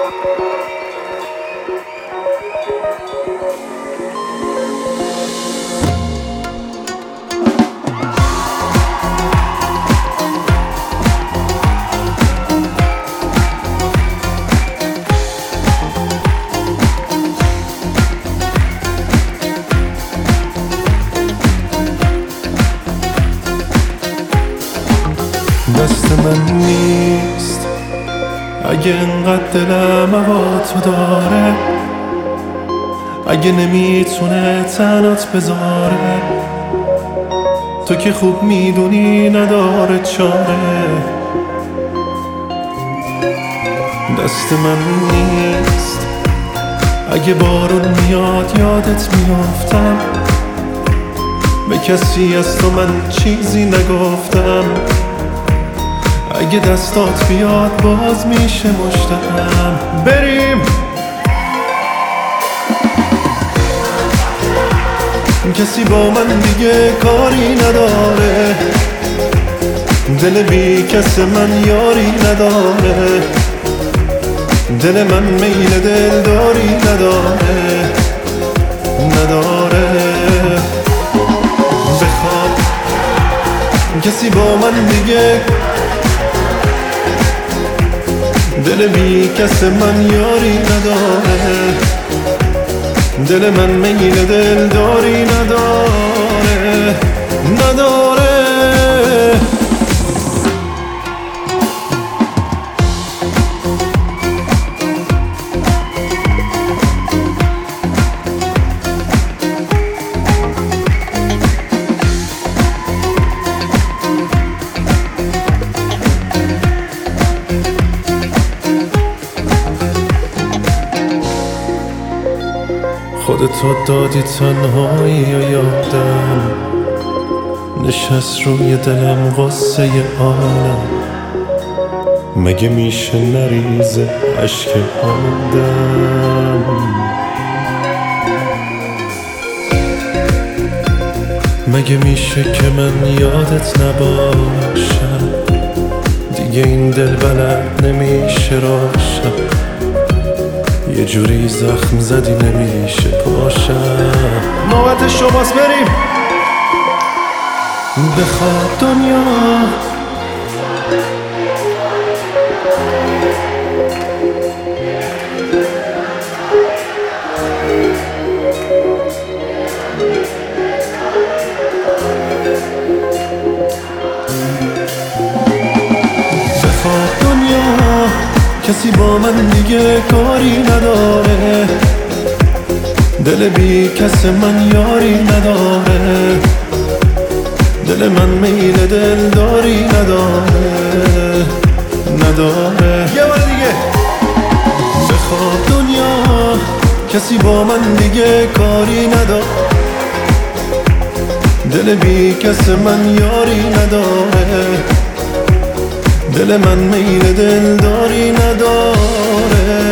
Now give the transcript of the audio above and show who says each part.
Speaker 1: دست من نیست اگه انقدر دلم هوا تو داره، اگه نمیتونه تنات بذاره، تو که خوب میدونی نداره چاره. دست من نیست اگه بارون میاد یادت میافتم، به کسی از تو من چیزی نگفتم، اگه دستات بیاد باز میشه مشتم. بریم کسی با من دیگه کاری نداره، دل بی کس من یاری نداره، دل من میل دل داری نداره بخواب کسی با من دیگه دل بی کس من یاری نداره، دل من میل دل داری نداره. خودتو دادی تنهایی و یادم نشست روی دلم غصه عالم، مگه میشه نریزه عشق آدم؟ مگه میشه که من یادت نباشم، دیگه این دل بلد نمیشه راشم، یه جوری زخم زدی نمیشه پاشم. نوبت شماست بریم بخواب دنیا، بخواب دنیا کسی با من دیگه کاری نداره، دل بی کس من یاری نداره، دل من میل دل داری نداره یه بار دیگه بخواب دنیا کسی با من دیگه کاری نداره، دل بی کس من یاری نداره، دل من میل دل داری نداره.